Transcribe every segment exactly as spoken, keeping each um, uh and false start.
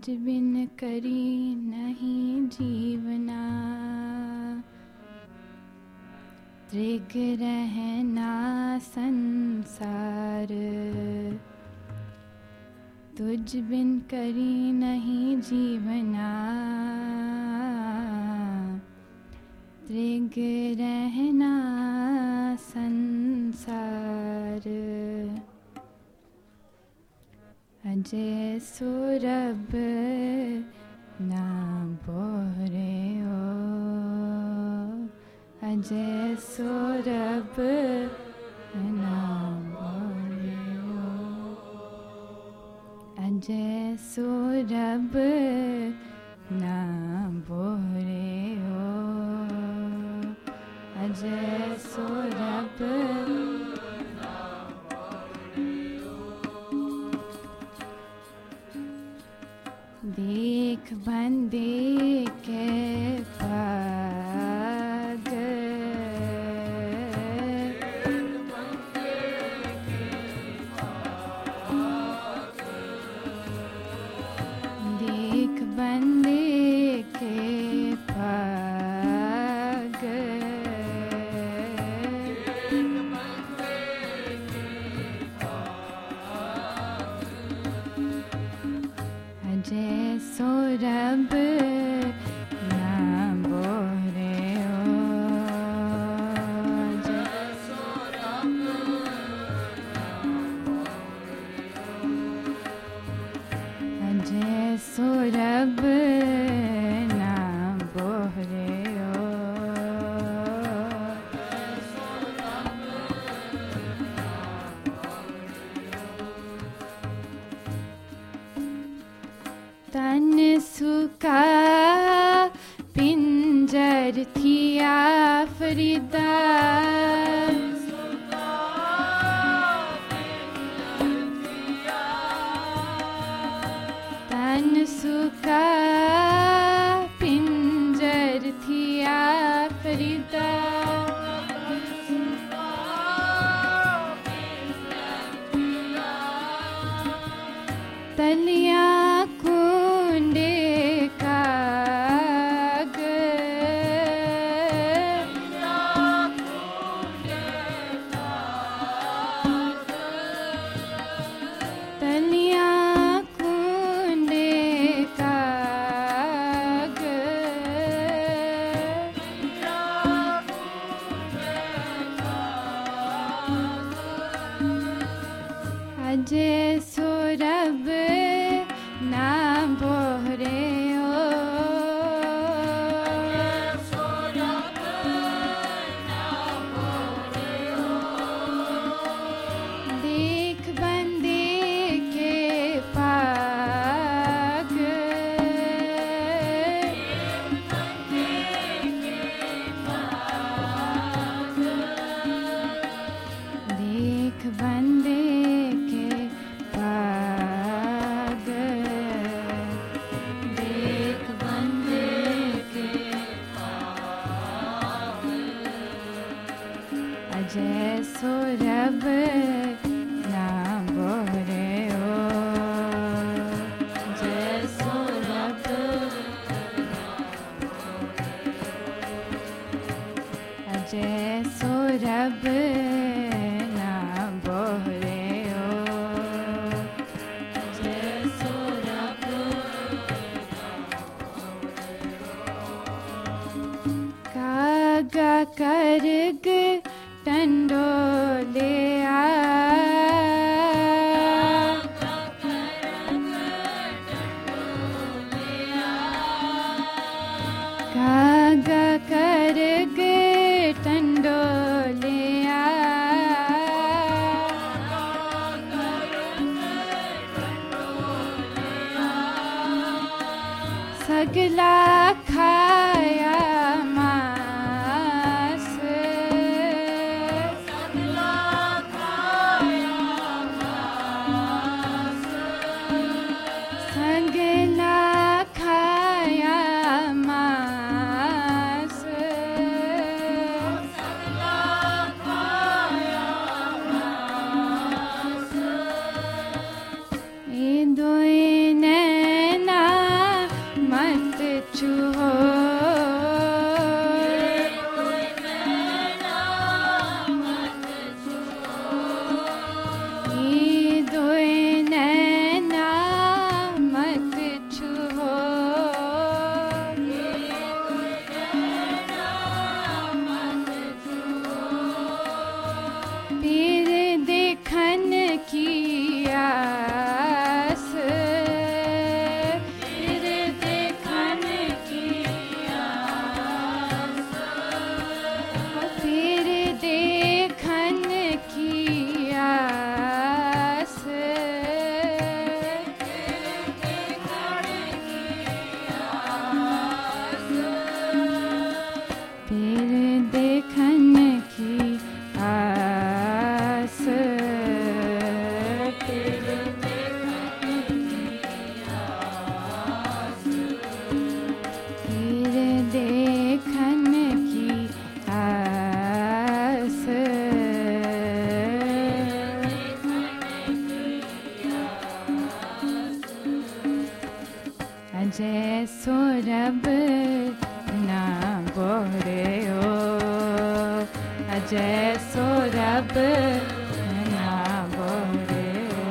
तुझ बिन करी नहीं जीवना, त्रिग रहना संसार। तुझ बिन करी नहीं जीवना, त्रिग रहना संसार। अजय सुरभ ना बोरे ओ, अजय सुरभ ना बोरे ओ, अजय सुरभ ना बोरे ओ, अजय सुरभ ना बोरे ओ। देख बंदे के पाग, देख बंदे के पाग, अजय सुरभ ना बोरे ओ, अजय सुरभ ना बोरे ओ, अजय सुरभ ना बोरे ओ, तन सुका पिंजर थिया फरीदा, तन सुका पिंजर थिया फरीदा, तलिया कुंडे काग, तलिया कुंडे काग, अजय सुरभ ना बोरे ओ, देख बंदे के पाग, देख बंदे के पाग, देख बंदे के पाग, अजय सुरभ ना बोरे ओ, अजय सुरभ अजय सुरभ ना बोरे ओ, अजय सुरभ कागा करग टंडोले आ, कागा करग टंडोले आ, सगला खाया मास, सगला खाया मास, सगला खाया मास, सगला खाया मास, ए दोए नैना रब ना बोरे हो, जैसो रब ना बोरे हो,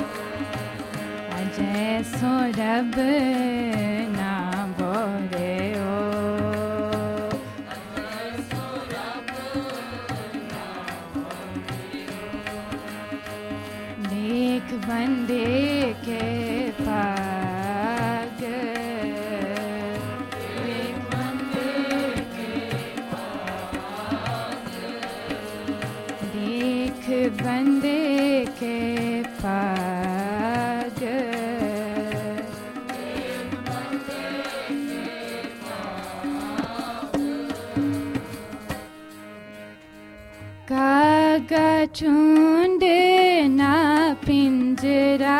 जैसो रब ना बोरे हो, जैसो रब ना बोरे हो। देख बंदे के पाग, देख बंदे के पाग, देख बंदे के पाग, देख बंदे के पाग। कागा चूंड ना पिंजरा,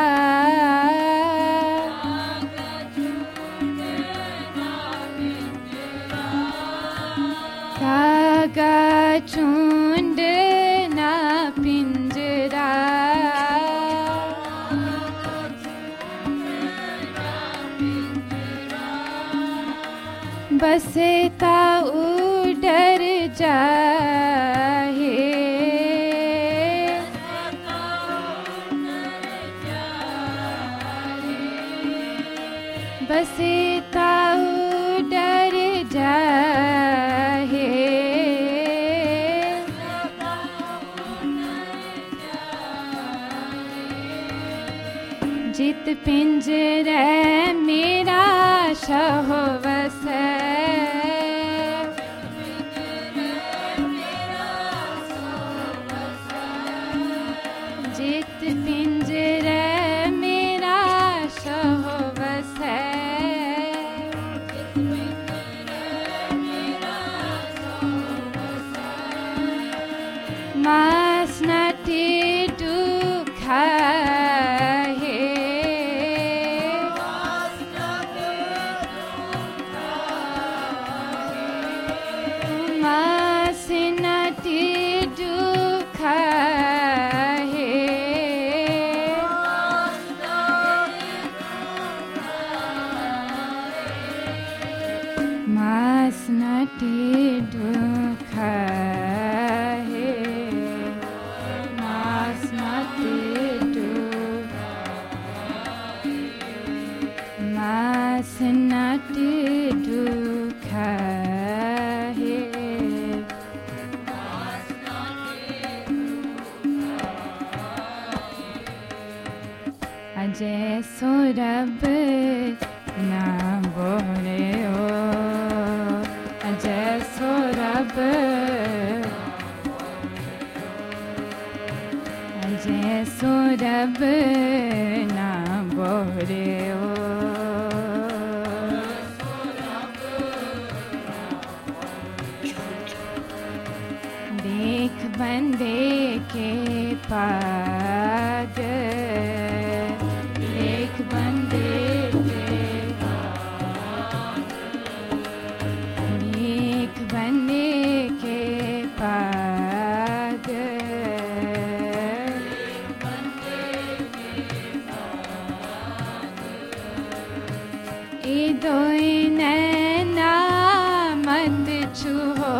कागा चूंड ना पिंजरा, बसता उडर जाहे, बसता उडर जाहे, जित पिंजरे मेरा शहवस, जित पिंजरे मेरा शहवस, मास नटी दुखा है, मास नटी दुखा है, मास नटी दुखा है, मास नटी दुखा, मास नटी दुखा है, अजय सो रब ना बोरे हो, अजय सो रब, अजय सो रब ना बोरे हो, देख बंदे के पाग, देख बंदे के पाग, देख बंदे के पाग, देख बंदे के पाग। ए दोई नैना मत छुहो,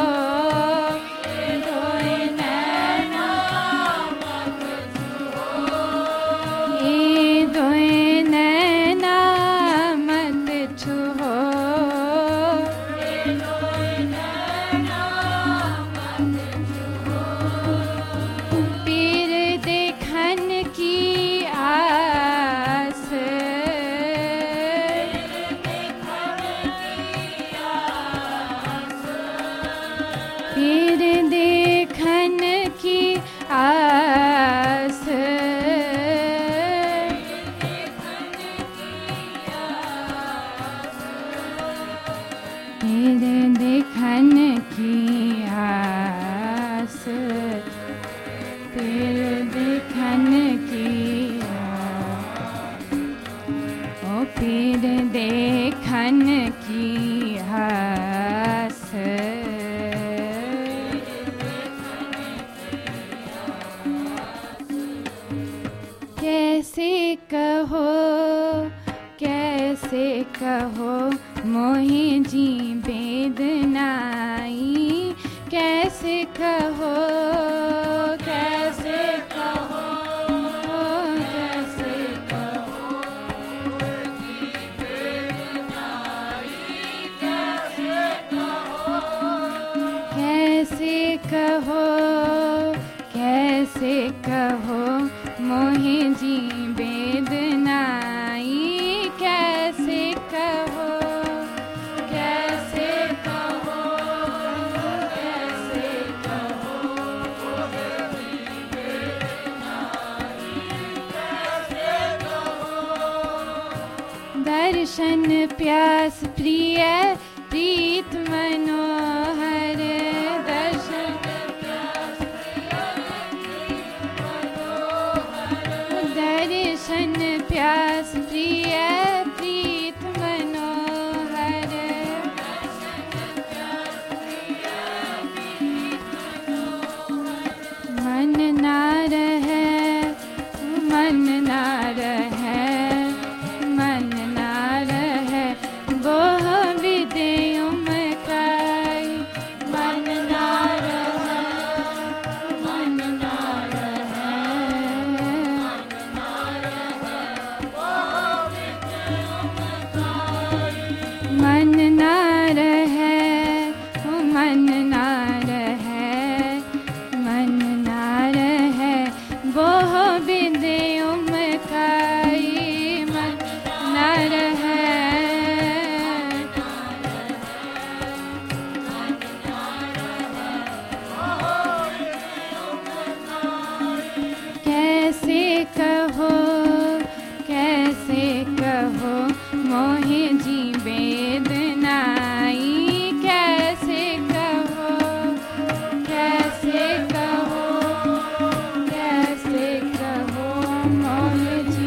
पीर देखन की आस, पीर देखन की आस, पीर देखन की आस, ओ पीर देखन की आस, कैसे कहो कैसे कहो मोहे जी बेदनाई कैसे कहो कैसे कहो कैसे कहो कैसे कहो कैसे कहो मोहे जी बेदनाई कैसे कहो कैसे कहो कैसे कहो दर्शन प्यास प्रिय प्रीत मनोहर दर्शन प्यास दर्शन प्यास प्रिय प्रीत मनोहर मन ना रहे मन ना रहे मन ना रहे वो विद्युम काई मन ना रहे मन ना रहे मन ना रहे मन ना रहे मन ना रहे वो विद्युम काई मन ना रहे कैसे कहो कैसे कहो मोहे जी बेदनाई कैसे कहो कैसे कहो कैसे कहो मोहे जी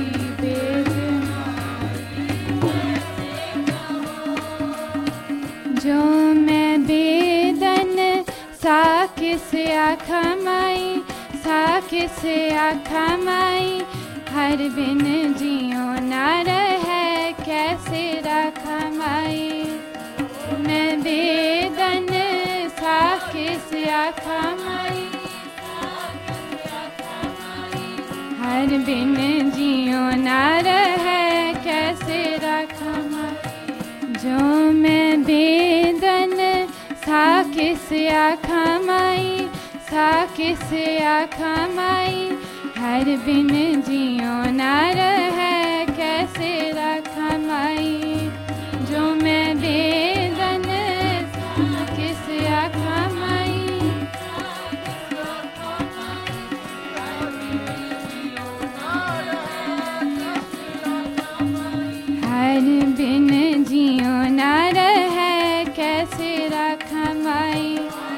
बेदनाई जो मैं बेदन साकिस आँखा माई साकिस आँखा माई हर बिन जियो ना रहे कैसे रखा माई मैं बेदन साकिस आँखा माई हर बिन जियो ना रहे कैसे रखा माई जो मैं बेदन साकिस आँखा माई साकिस आँखा माई हर बिन जियो ना रहे कैसे रखा माई जो मैं बेदन साकिस आँखा माई हर बिन जियो ना रहे कैसे रखा माई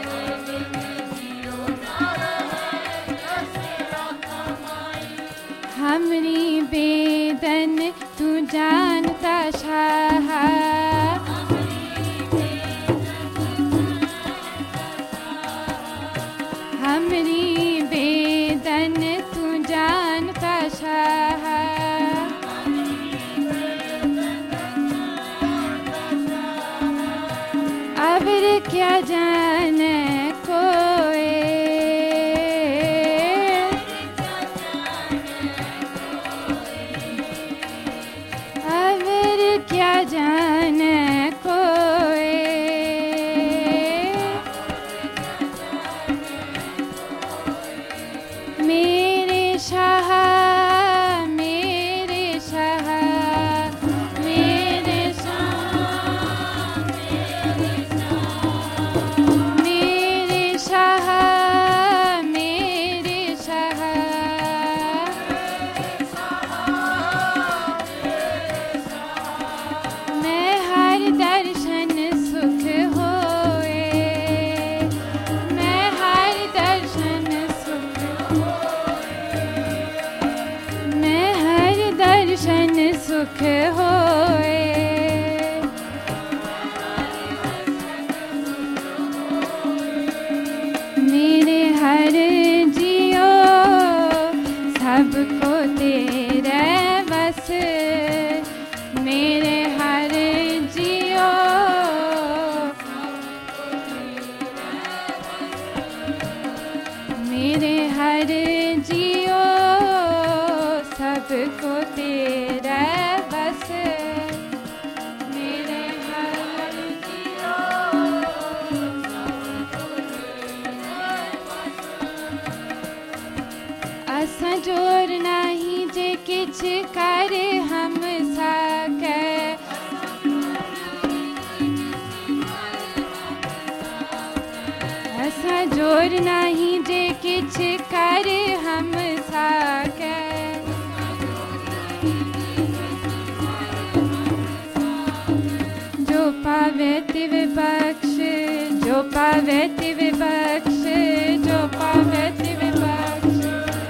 हमरी बेदन तू जानता शाह हमरी बेदन तू जानता शाह अबर क्या जाने कोई क्या जाने कोई मेरे शाह मेरे शाह मेरे शाह मेरे शाह मेरे शाह मैं हर दर्शन सुख होए मैं हर दर्शन सुख मैं हर दर्शन सुख होए मेरे हर जियो सबको तेरे बस मेरे हर जियो सबको तेरा बस मेरे हर जियो असां जोर नाही जे किछ कर हम साके असां जोर नाही जे किछ कर हम साके जो पावे तिव बख्श जो पावे तिव बख्श जो पावे तिव बख्श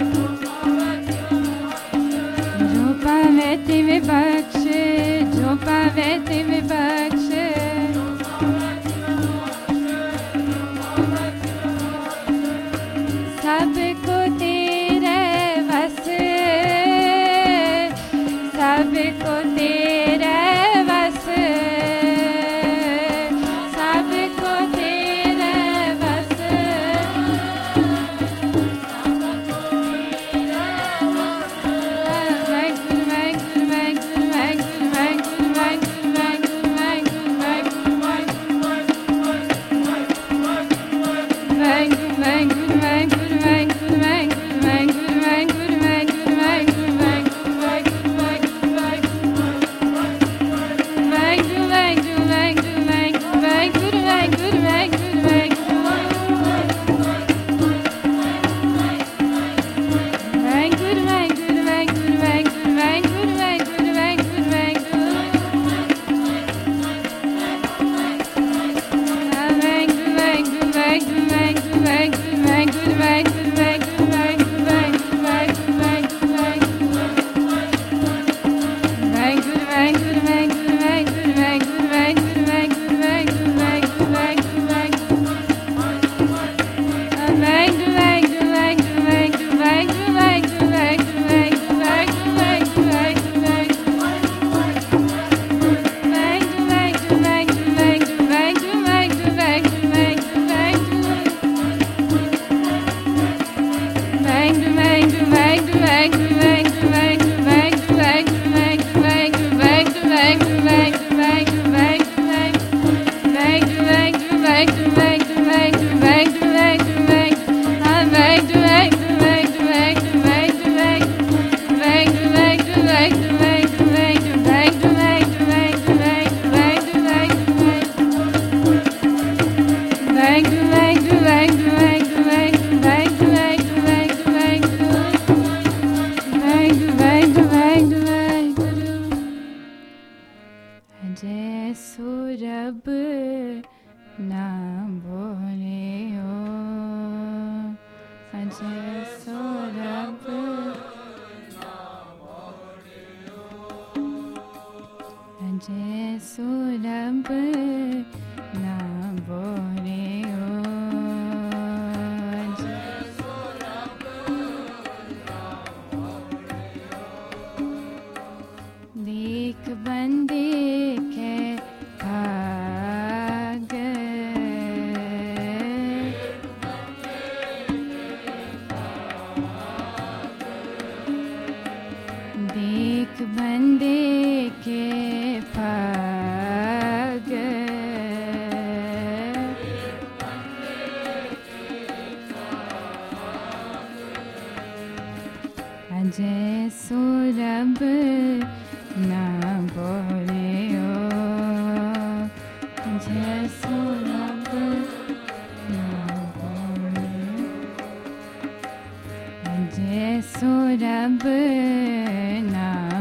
जो पावे तिव बख्श जो पावे तिव बख्श सबको तेरे बस सबको तेरे बस सबको तेरे बस जैसो रब ना